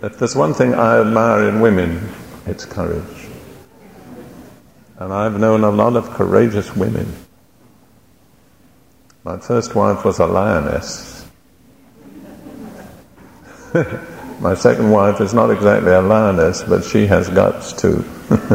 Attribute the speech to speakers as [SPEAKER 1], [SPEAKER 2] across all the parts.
[SPEAKER 1] If there's one thing I admire in women, it's courage. And I've known a lot of courageous women. My first wife was a lioness. My second wife is not exactly a lioness, but she has guts too.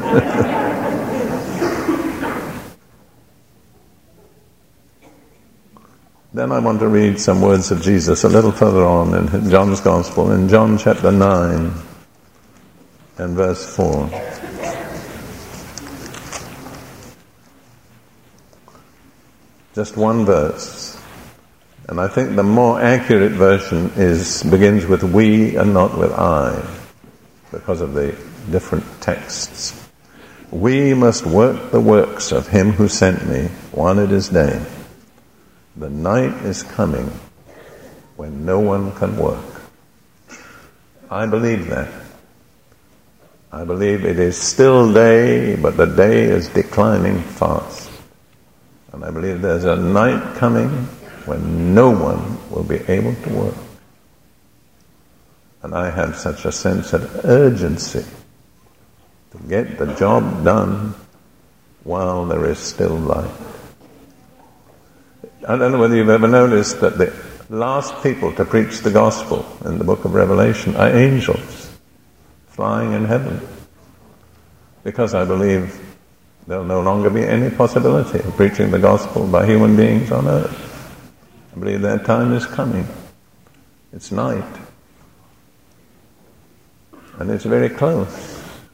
[SPEAKER 1] Then I want to read some words of Jesus a little further on in John's Gospel, in John chapter 9 and verse 4. Just one verse. And I think the more accurate version begins with we and not with I, because of the different texts. We must work the works of him who sent me while it is day. The night is coming when no one can work. I believe that. I believe it is still day, but the day is declining fast. And I believe there's a night coming when no one will be able to work. And I have such a sense of urgency to get the job done while there is still light. I don't know whether you've ever noticed that the last people to preach the gospel in the book of Revelation are angels flying in heaven. Because I believe there'll no longer be any possibility of preaching the gospel by human beings on earth. I believe that time is coming. It's night. And it's very close.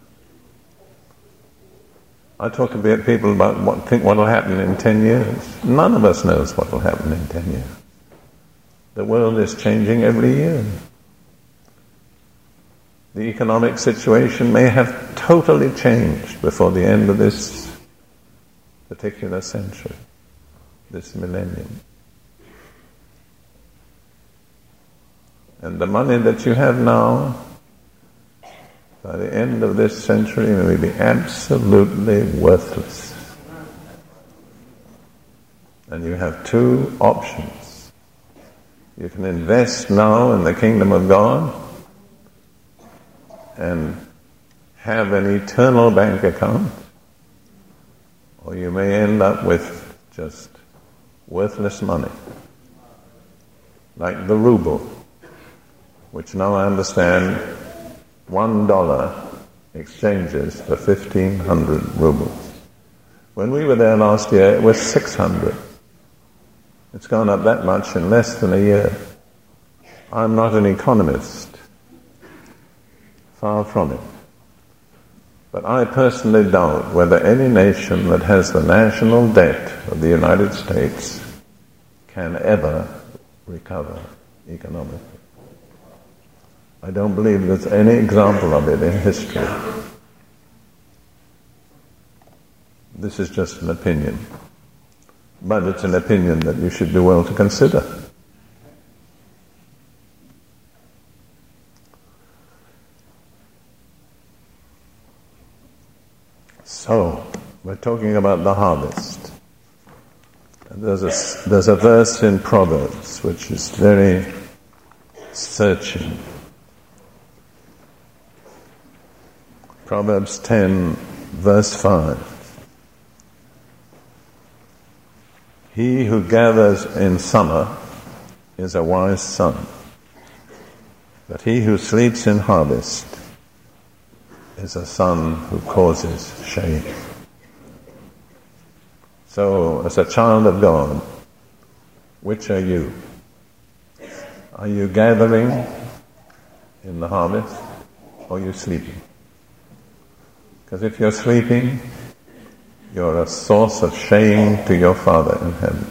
[SPEAKER 1] I talk to people about what will happen in 10 years. None of us knows what will happen in 10 years. The world is changing every year. The economic situation may have totally changed before the end of this particular century, this millennium. And the money that you have now, by the end of this century, may be absolutely worthless. And you have two options. You can invest now in the kingdom of God and have an eternal bank account, or you may end up with just worthless money, like the ruble, which now I understand $1 exchanges for 1,500 rubles. When we were there last year, it was 600. It's gone up that much in less than a year. I'm not an economist. Far from it. But I personally doubt whether any nation that has the national debt of the United States can ever recover economically. I don't believe there's any example of it in history. This is just an opinion. But it's an opinion that you should do well to consider. So, we're talking about the harvest. And there's a verse in Proverbs which is very searching. Proverbs 10, verse 5. He who gathers in summer is a wise son, but he who sleeps in harvest is a son who causes shame. So, as a child of God, which are you? Are you gathering in the harvest, or are you sleeping? Because if you're sleeping, you're a source of shame to your Father in heaven.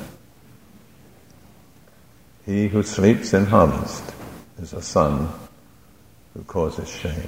[SPEAKER 1] He who sleeps in harvest is a son who causes shame.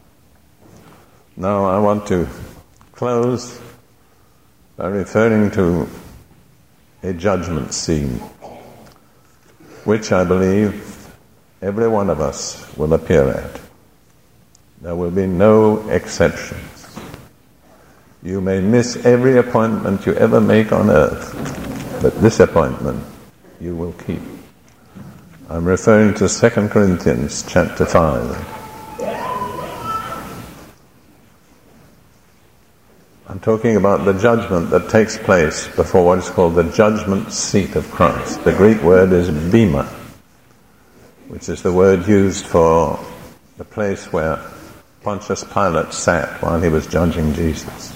[SPEAKER 1] Now I want to close by referring to a judgment scene, which I believe every one of us will appear at. There will be no exceptions. You may miss every appointment you ever make on earth, but this appointment you will keep. I'm referring to 2 Corinthians chapter 5. I'm talking about the judgment that takes place before what is called the judgment seat of Christ. The Greek word is bema, which is the word used for the place where Pontius Pilate sat while he was judging Jesus.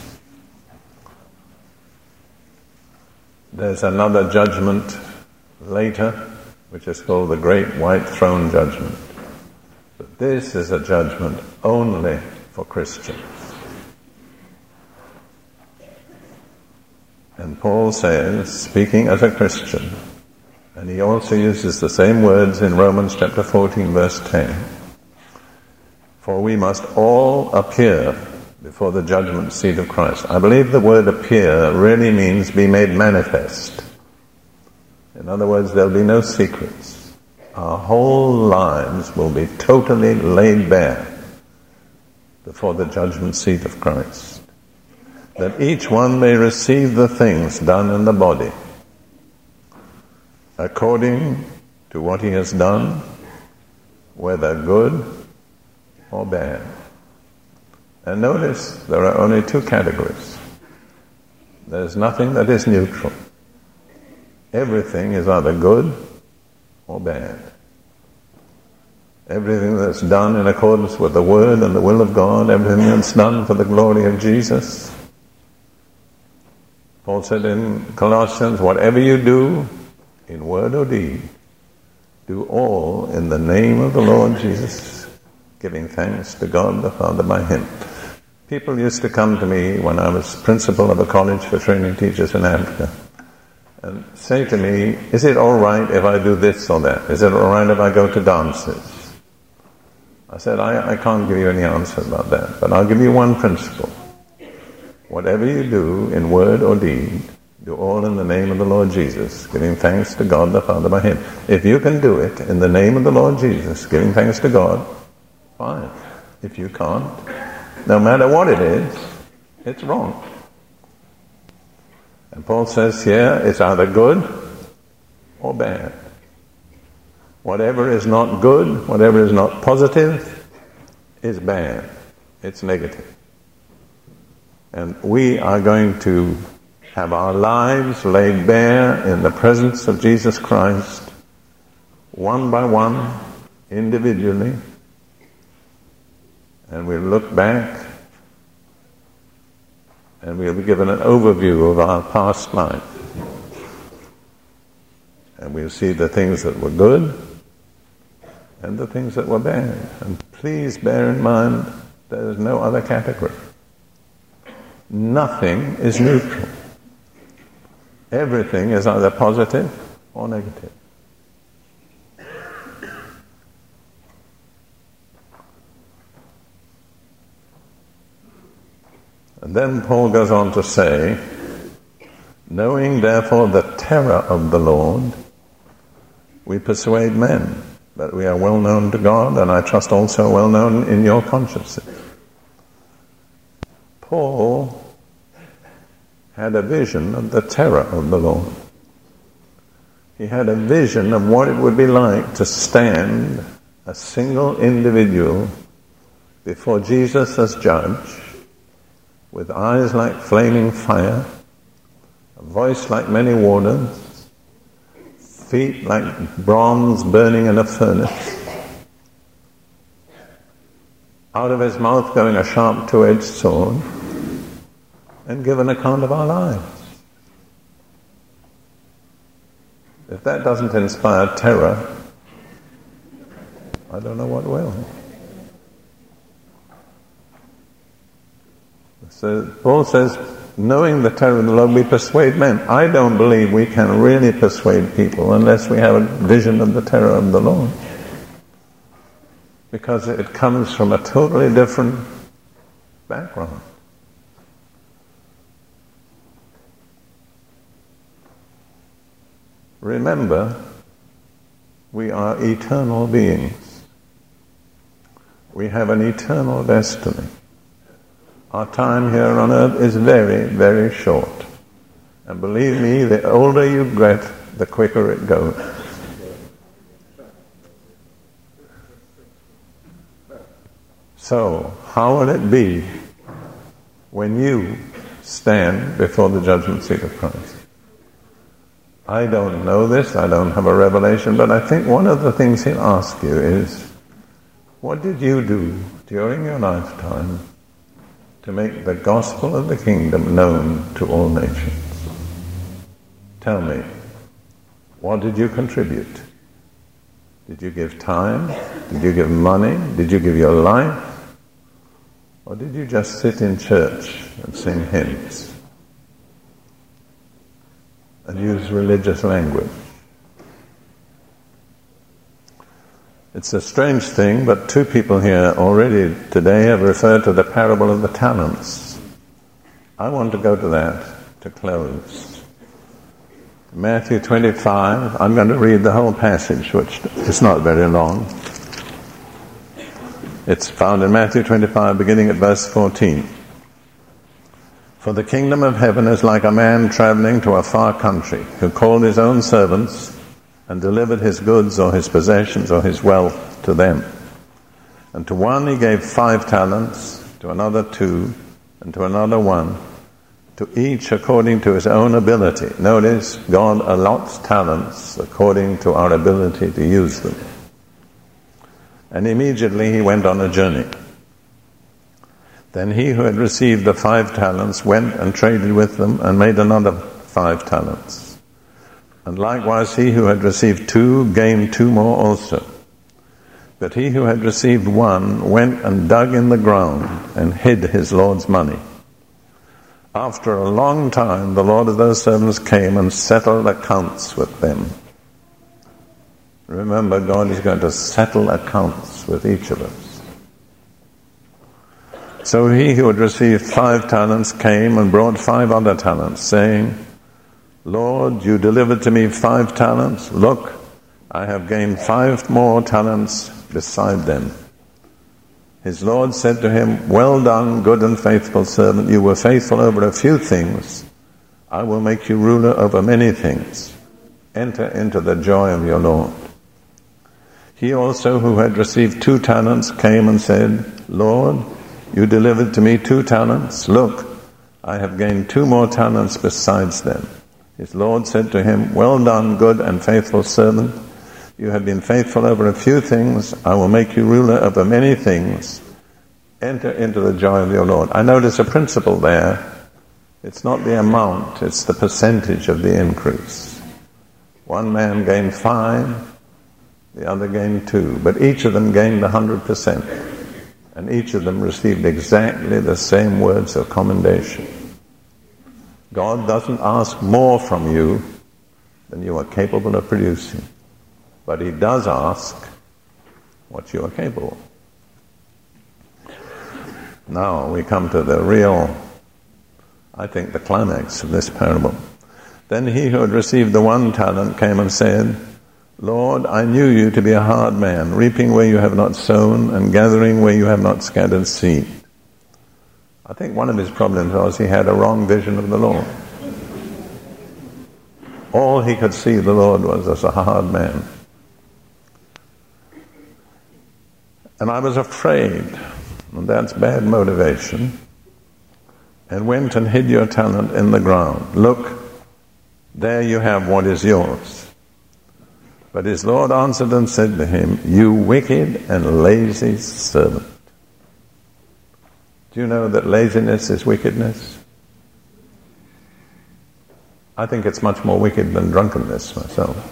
[SPEAKER 1] There's another judgment later, which is called the Great White Throne Judgment. But this is a judgment only for Christians. And Paul says, speaking as a Christian, and he also uses the same words in Romans chapter 14, verse 10, for we must all appear before the judgment seat of Christ. I believe the word appear really means be made manifest. In other words, there'll be no secrets. Our whole lives will be totally laid bare before the judgment seat of Christ, that each one may receive the things done in the body according to what he has done, whether good or bad. And notice there are only two categories. There's nothing that is neutral. Everything is either good or bad. Everything that's done in accordance with the Word and the will of God, everything that's done for the glory of Jesus. Paul said in Colossians, whatever you do, in word or deed, do all in the name of the Lord Jesus, giving thanks to God the Father by Him. People used to come to me when I was principal of a college for training teachers in Africa and say to me, is it all right if I do this or that? Is it all right if I go to dances? I said, I can't give you any answer about that, but I'll give you one principle. Whatever you do in word or deed, do all in the name of the Lord Jesus, giving thanks to God the Father by Him. If you can do it in the name of the Lord Jesus, giving thanks to God, fine. If you can't, no matter what it is, it's wrong. And Paul says here, it's either good or bad. Whatever is not good, whatever is not positive, is bad. It's negative. And we are going to have our lives laid bare in the presence of Jesus Christ, one by one, individually, and we'll look back and we'll be given an overview of our past life. And we'll see the things that were good and the things that were bad. And please bear in mind, there is no other category. Nothing is neutral. Everything is either positive or negative. And then Paul goes on to say, knowing therefore the terror of the Lord, we persuade men, but we are well known to God, and I trust also well known in your consciences. Paul had a vision of the terror of the Lord. He had a vision of what it would be like to stand a single individual before Jesus as judge, with eyes like flaming fire, a voice like many waters, feet like bronze burning in a furnace, out of his mouth going a sharp two-edged sword, and give an account of our lives. If that doesn't inspire terror, I don't know what will. So Paul says, knowing the terror of the Lord, we persuade men. I don't believe we can really persuade people unless we have a vision of the terror of the Lord. Because it comes from a totally different background. Remember, we are eternal beings. We have an eternal destiny. Our time here on earth is very, very short. And believe me, the older you get, the quicker it goes. So, how will it be when you stand before the judgment seat of Christ. I don't know this, I don't have a revelation, but I think one of the things he'll ask you is, what did you do during your lifetime to make the gospel of the kingdom known to all nations? Tell me, what did you contribute? Did you give time? Did you give money? Did you give your life? Or did you just sit in church and sing hymns and use religious language? It's a strange thing, but two people here already today have referred to the parable of the talents. I want to go to that to close. Matthew 25, I'm going to read the whole passage, which is not very long. It's found in Matthew 25, beginning at verse 14. For the kingdom of heaven is like a man traveling to a far country, who called his own servants and delivered his goods or his possessions or his wealth to them. And to one he gave 5 talents, to another 2, and to another 1, to each according to his own ability. Notice, God allots talents according to our ability to use them. And immediately he went on a journey. Then he who had received the 5 talents went and traded with them and made another 5 talents. And likewise he who had received 2 gained 2 more also. But he who had received 1 went and dug in the ground and hid his Lord's money. After a long time, the Lord of those servants came and settled accounts with them. Remember, God is going to settle accounts with each of us. So he who had received 5 talents came and brought 5 other talents, saying, Lord, you delivered to me 5 talents. Look, I have gained 5 more talents beside them. His Lord said to him, well done, good and faithful servant. You were faithful over a few things. I will make you ruler over many things. Enter into the joy of your Lord. He also, who had received 2 talents, came and said, Lord, you delivered to me 2 talents. Look, I have gained 2 more talents besides them. His Lord said to him, well done, good and faithful servant. You have been faithful over a few things. I will make you ruler over many things. Enter into the joy of your Lord. I notice a principle there. It's not the amount, it's the percentage of the increase. One man gained 5, the other gained 2, but each of them gained 100%. And each of them received exactly the same words of commendation. God doesn't ask more from you than you are capable of producing. But he does ask what you are capable of. Now we come to the real, I think, the climax of this parable. Then he who had received the 1 talent came and said, Lord, I knew you to be a hard man, reaping where you have not sown and gathering where you have not scattered seed. I think one of his problems was he had a wrong vision of the Lord. All he could see the Lord was as a hard man. And I was afraid, and that's bad motivation, and went and hid your talent in the ground. Look, there you have what is yours. But his Lord answered and said to him, you wicked and lazy servant. Do you know that laziness is wickedness? I think it's much more wicked than drunkenness myself.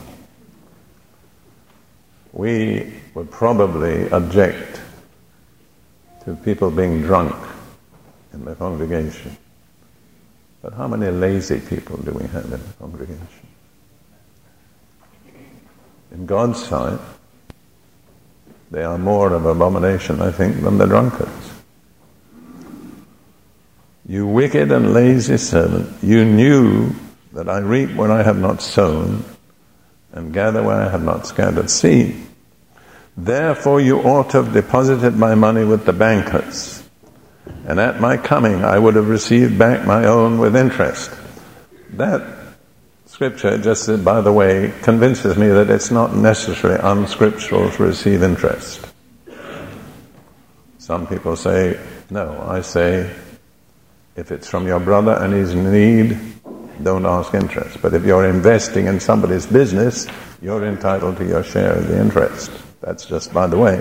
[SPEAKER 1] We would probably object to people being drunk in the congregation. But how many lazy people do we have in the congregation? In God's sight, they are more of an abomination, I think, than the drunkards. You wicked and lazy servant, you knew that I reap where I have not sown and gather where I have not scattered seed. Therefore you ought to have deposited my money with the bankers, and at my coming I would have received back my own with interest. That scripture, just by the way, convinces me that it's not necessarily unscriptural to receive interest. Some people say, no, I say, If it's from your brother and he's in need, don't ask interest. But if you're investing in somebody's business, you're entitled to your share of the interest. That's just by the way.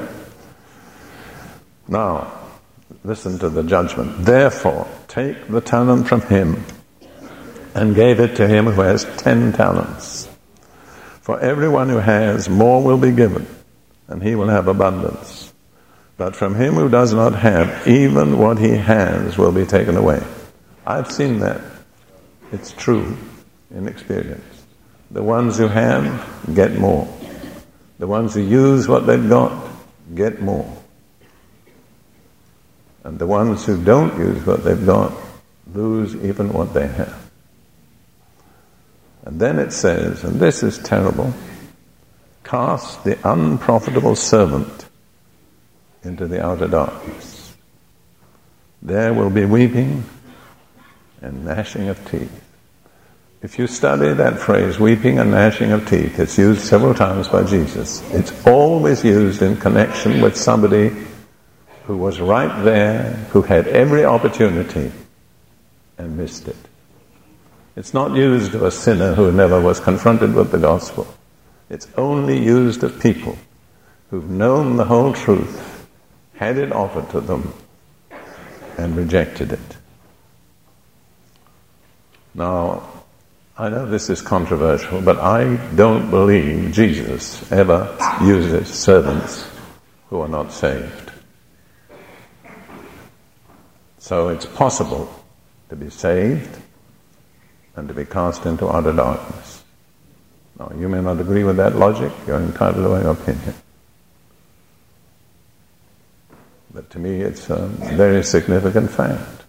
[SPEAKER 1] Now, listen to the judgment. Therefore, take the talent from him and gave it to him who has 10 talents. For everyone who has, more will be given, and he will have abundance. But from him who does not have, even what he has will be taken away. I've seen that. It's true in experience. The ones who have, get more. The ones who use what they've got, get more. And the ones who don't use what they've got, lose even what they have. And then it says, and this is terrible, cast the unprofitable servant into the outer darkness. There will be weeping and gnashing of teeth. If you study that phrase, weeping and gnashing of teeth, it's used several times by Jesus. It's always used in connection with somebody who was right there, who had every opportunity and missed it. It's not used of a sinner who never was confronted with the gospel. It's only used of people who've known the whole truth, had it offered to them, and rejected it. Now, I know this is controversial, but I don't believe Jesus ever uses servants who are not saved. So it's possible to be saved and to be cast into utter darkness. Now, you may not agree with that logic. You're entitled to your opinion. But to me, it's a very significant fact.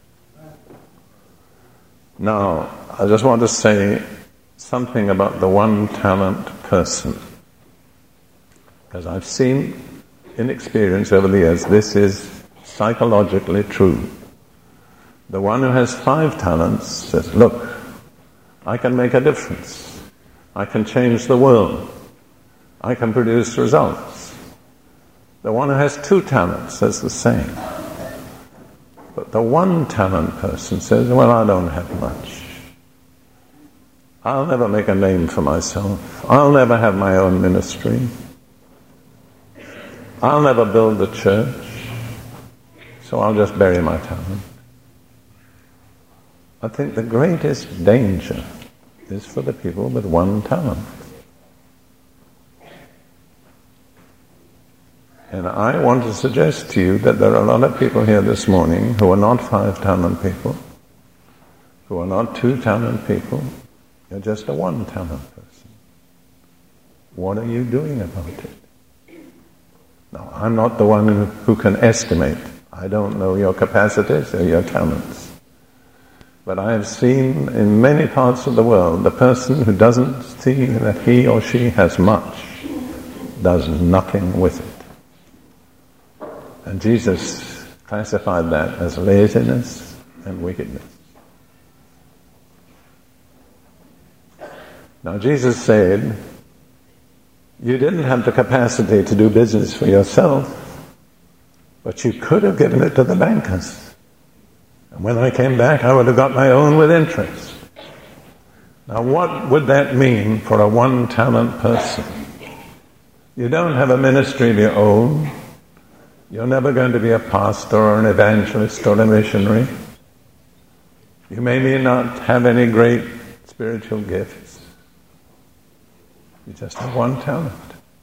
[SPEAKER 1] Now, I just want to say something about the one-talent person. Because I've seen in experience over the years, this is psychologically true. The one who has 5 talents says, look, I can make a difference. I can change the world. I can produce results. The one who has 2 talents says the same. But the one-talent person says, well, I don't have much. I'll never make a name for myself. I'll never have my own ministry. I'll never build a church. So I'll just bury my talent. I think the greatest danger is for the people with one talent. And I want to suggest to you that there are a lot of people here this morning who are not 5-talent people, who are not 2-talent people. You're just a 1-talent person. What are you doing about it? Now, I'm not the one who can estimate. I don't know your capacities or your talents. But I have seen in many parts of the world, the person who doesn't see that he or she has much does nothing with it. And Jesus classified that as laziness and wickedness. Now Jesus said, you didn't have the capacity to do business for yourself, but you could have given it to the bankers. And when I came back, I would have got my own with interest. Now what would that mean for a 1-talent person? You don't have a ministry of your own. You're never going to be a pastor or an evangelist or a missionary. You may not have any great spiritual gifts. You just have 1 talent.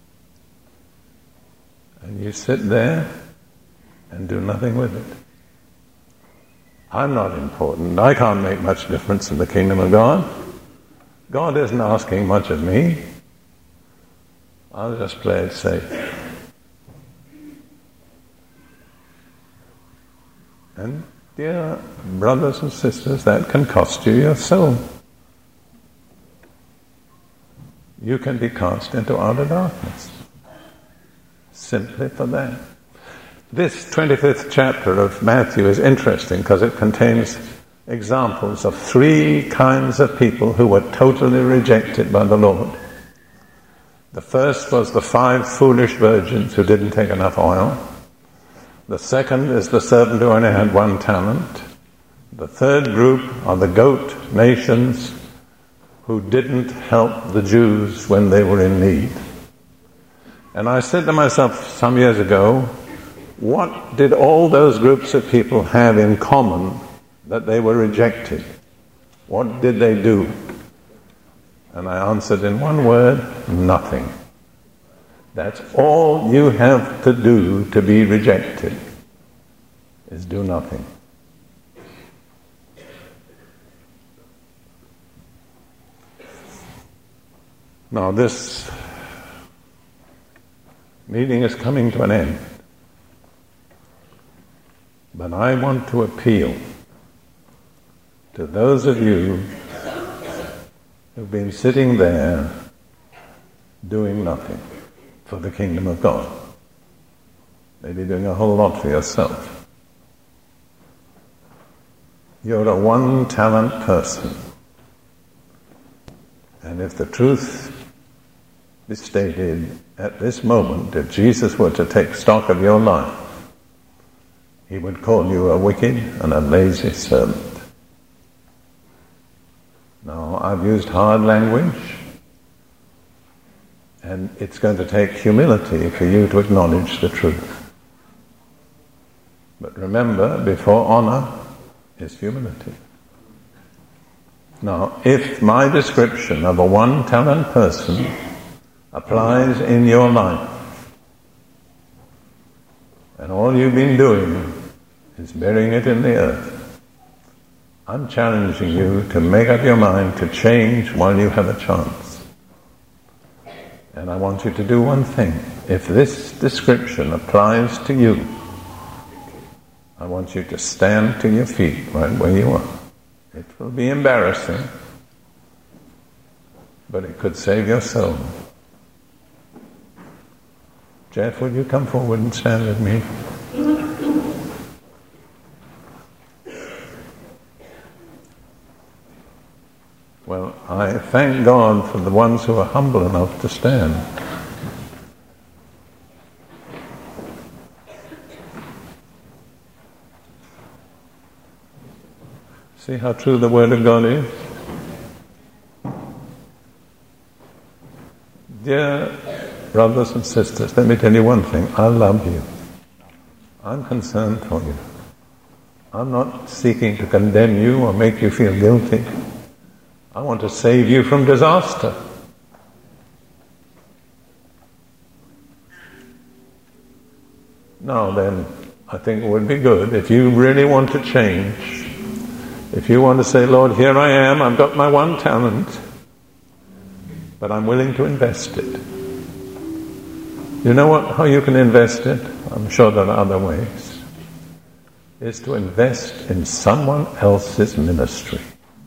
[SPEAKER 1] And you sit there and do nothing with it. I'm not important. I can't make much difference in the kingdom of God. God isn't asking much of me. I'll just play it safe. And dear brothers and sisters, that can cost you your soul. You can be cast into outer darkness. Simply for that. This 25th chapter of Matthew is interesting because it contains examples of 3 kinds of people who were totally rejected by the Lord. The first was the 5 foolish virgins who didn't take enough oil. The second is the servant who only had 1 talent. The third group are the goat nations who didn't help the Jews when they were in need. And I said to myself some years ago, what did all those groups of people have in common that they were rejected? What did they do? And I answered in one word, nothing. That's all you have to do to be rejected, is do nothing. Now this meeting is coming to an end, but I want to appeal to those of you who've been sitting there doing nothing for the kingdom of God, maybe doing a whole lot for yourself. You're a one-talent person, and if the truth is stated at this moment, if Jesus were to take stock of your life, he would call you a wicked and a lazy servant. Now, I've used hard language, and it's going to take humility for you to acknowledge the truth. But remember, before honor is humility. Now, if my description of a one-talent person applies in your life, and all you've been doing is burying it in the earth, I'm challenging you to make up your mind to change while you have a chance. And I want you to do one thing. If this description applies to you, I want you to stand to your feet right where you are. It will be embarrassing, but it could save your soul. Jeff, will you come forward and stand with me? Well, I thank God for the ones who are humble enough to stand. See how true the Word of God is? Dear brothers and sisters, let me tell you one thing. I love you. I'm concerned for you. I'm not seeking to condemn you or make you feel guilty. I want to save you from disaster. Now then, I think it would be good if you really want to change. If you want to say, Lord, here I am, I've got my one talent, but I'm willing to invest it. You know what? How you can invest it? I'm sure there are other ways. Is to invest in someone else's ministry.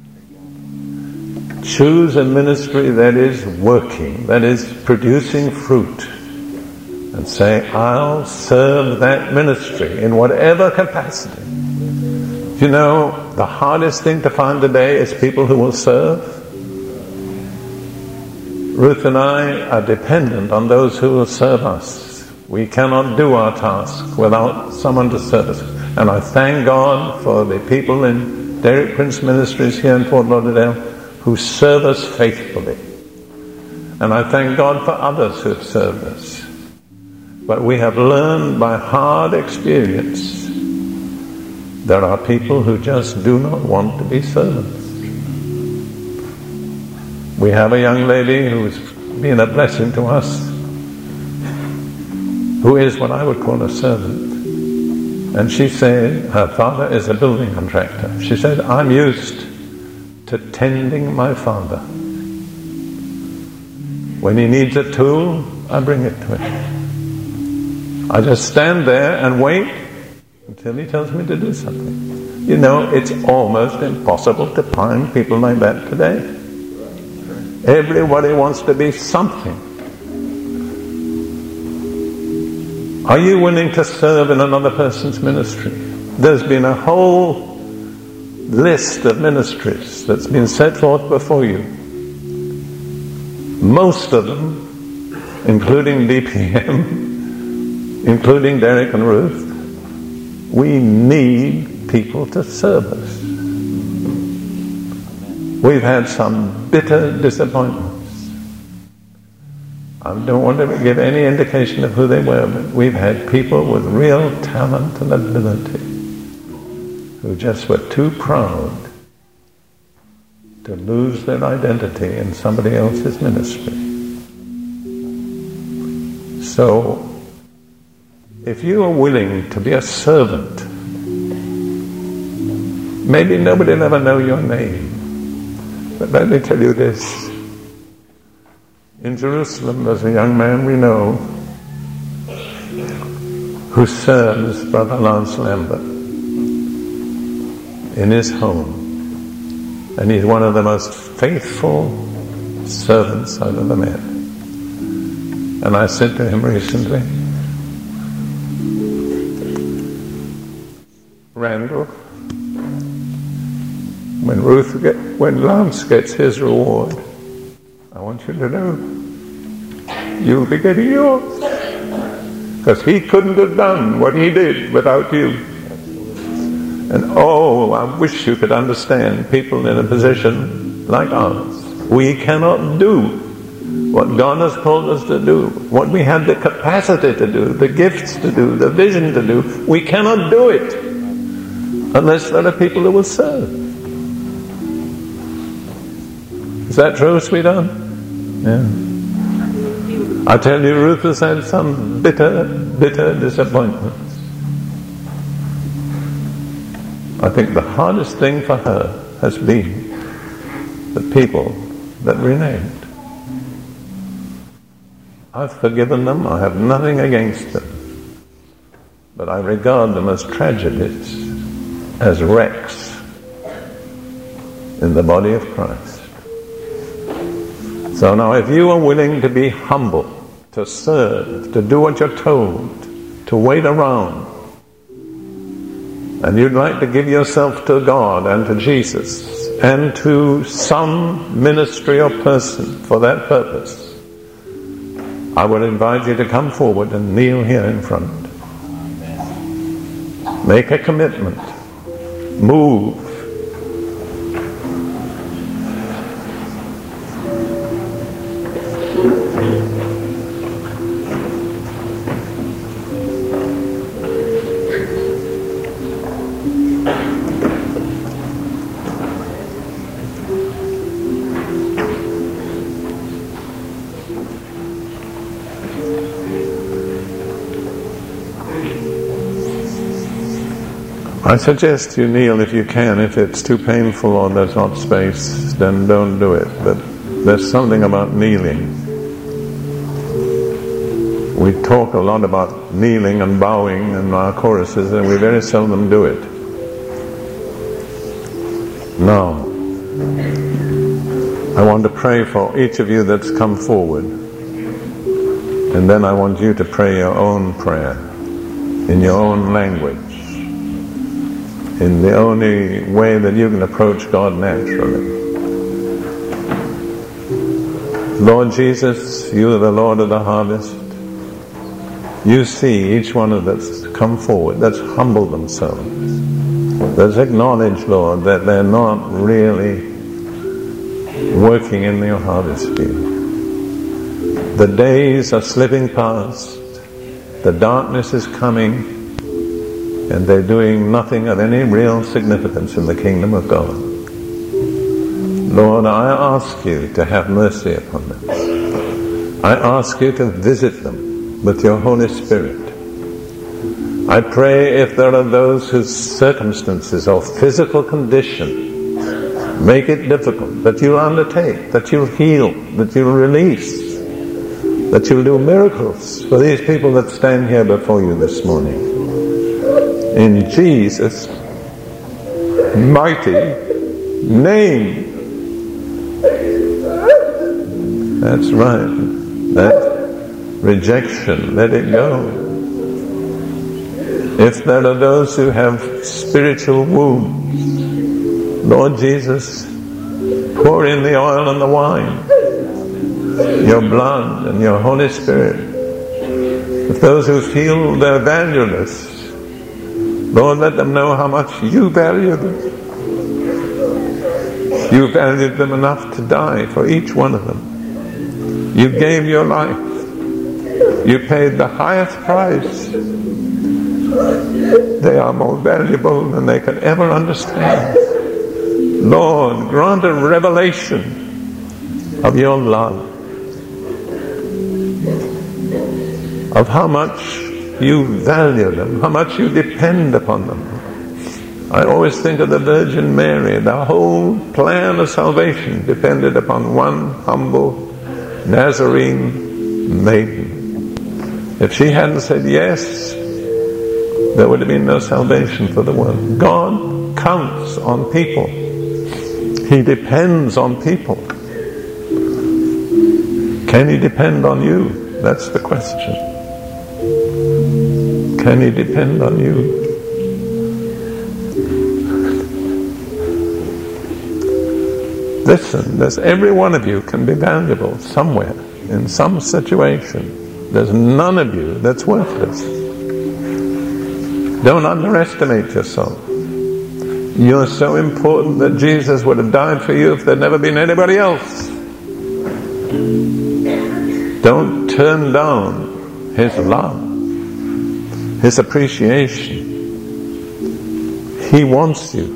[SPEAKER 1] Choose a ministry that is working, that is producing fruit, and say, I'll serve that ministry in whatever capacity. You know, the hardest thing to find today is people who will serve. Ruth and I are dependent on those who will serve us. We cannot do our task without someone to serve us. And I thank God for the people in Derek Prince Ministries here in Fort Lauderdale who serve us faithfully. And I thank God for others who have served us. But we have learned by hard experience there are people who just do not want to be servants. We have a young lady who's been a blessing to us, who is what I would call a servant. And she said, her father is a building contractor. She said, I'm used to tending my father. When he needs a tool, I bring it to him. I just stand there and wait until he tells me to do something. You know, it's almost impossible to find people like that today. Everybody wants to be something. Are you willing to serve in another person's ministry? There's been a whole list of ministries that's been set forth before you. Most of them, including DPM, including Derek and Ruth, we need people to serve us. We've had some bitter disappointments. I don't want to give any indication of who they were, but we've had people with real talent and ability who just were too proud to lose their identity in somebody else's ministry. So, if you are willing to be a servant, maybe nobody will ever know your name, but let me tell you this. In Jerusalem, there's a young man we know who serves Brother Lance Lambert in his home. And he's one of the most faithful servants I've ever met. And I said to him recently, Randall, when Lance gets his reward, I want you to know you'll be getting yours. Because he couldn't have done what he did without you. And oh, I wish you could understand people in a position like ours. We cannot do what God has called us to do, what we have the capacity to do, the gifts to do, the vision to do. We cannot do it unless there are people who will serve. Is that true, sweetheart? Yeah. I tell you, Ruth has had some bitter, bitter disappointments. I think the hardest thing for her has been the people that remained. I've forgiven them, I have nothing against them, but I regard them as tragedies, as wrecks in the body of Christ. So now if you are willing to be humble, to serve, to do what you're told, to wait around, and you'd like to give yourself to God and to Jesus and to some ministry or person for that purpose, I would invite you to come forward and kneel here in front. Make a commitment. Move. I suggest you kneel if you can. If it's too painful or there's not space, then don't do it. But there's something about kneeling. We talk a lot about kneeling and bowing in our choruses, and we very seldom do it. Now, I want to pray for each of you that's come forward. And then I want you to pray your own prayer in your own language, in the only way that you can approach God naturally. Lord Jesus, you are the Lord of the harvest. You see each one of that's come forward, that's humbled themselves, that's acknowledged, Lord, that they're not really working in your harvest field. The days are slipping past, the darkness is coming, and they're doing nothing of any real significance in the kingdom of God. Lord, I ask you to have mercy upon them. I ask you to visit them with your Holy Spirit. I pray if there are those whose circumstances or physical condition make it difficult, that you'll undertake, that you'll heal, that you'll release, that you'll do miracles for these people that stand here before you this morning. In Jesus' mighty name. That's right. That rejection, let it go. If there are those who have spiritual wounds, Lord Jesus, pour in the oil and the wine, your blood and your Holy Spirit. If those who feel they're evangelists, Lord, let them know how much you value them. You valued them enough to die for each one of them. You gave your life. You paid the highest price. They are more valuable than they could ever understand. Lord, grant a revelation of your love, of how much you value them, how much you depend upon them. I always think of the Virgin Mary. The whole plan of salvation depended upon one humble Nazarene maiden. If she hadn't said yes, there would have been no salvation for the world. God counts on people. He depends on people. Can He depend on you? That's the question. Can He depend on you? Listen, there's every one of you can be valuable somewhere, in some situation. There's none of you that's worthless. Don't underestimate yourself. You're so important that Jesus would have died for you if there'd never been anybody else. Don't turn down His love, His appreciation. He wants you.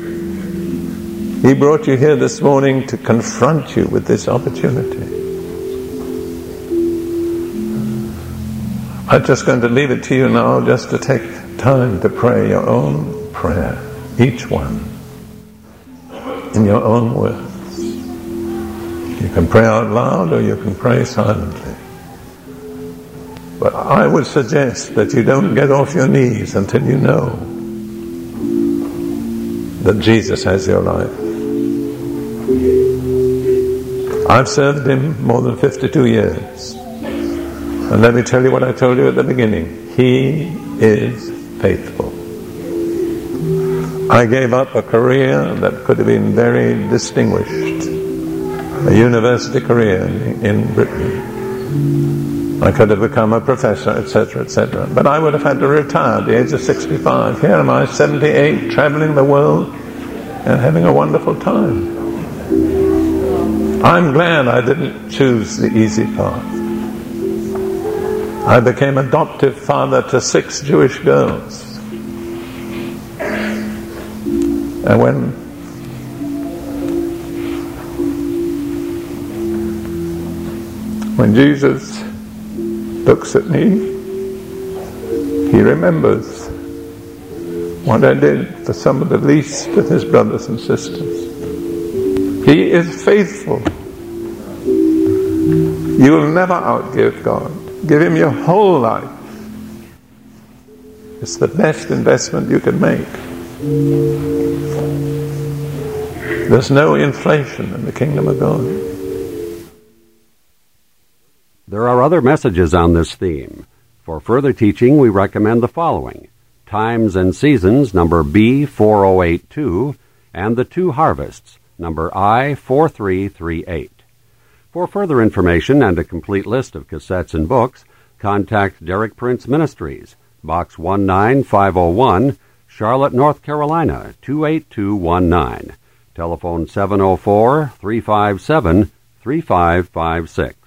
[SPEAKER 1] He brought you here this morning to confront you with this opportunity. I'm just going to leave it to you now just to take time to pray your own prayer, each one, in your own words. You can pray out loud or you can pray silently. But I would suggest that you don't get off your knees until you know that Jesus has your life. I've served Him more than 52 years. And let me tell you what I told you at the beginning. He is faithful. I gave up a career that could have been very distinguished, a university career in Britain. I could have become a professor, etc., etc. But I would have had to retire at the age of 65. Here am I, 78, traveling the world and having a wonderful time. I'm glad I didn't choose the easy path. I became adoptive father to 6 Jewish girls. And when Jesus looks at me, He remembers what I did for some of the least of His brothers and sisters. He is faithful. You will never outgive God. Give Him your whole life. It's the best investment you can make. There's no inflation in the kingdom of God.
[SPEAKER 2] There are other messages on this theme. For further teaching, we recommend the following: Times and Seasons, number B4082, and The Two Harvests, number I4338. For further information and a complete list of cassettes and books, contact Derek Prince Ministries, Box 19501, Charlotte, North Carolina, 28219. Telephone 704-357-3556.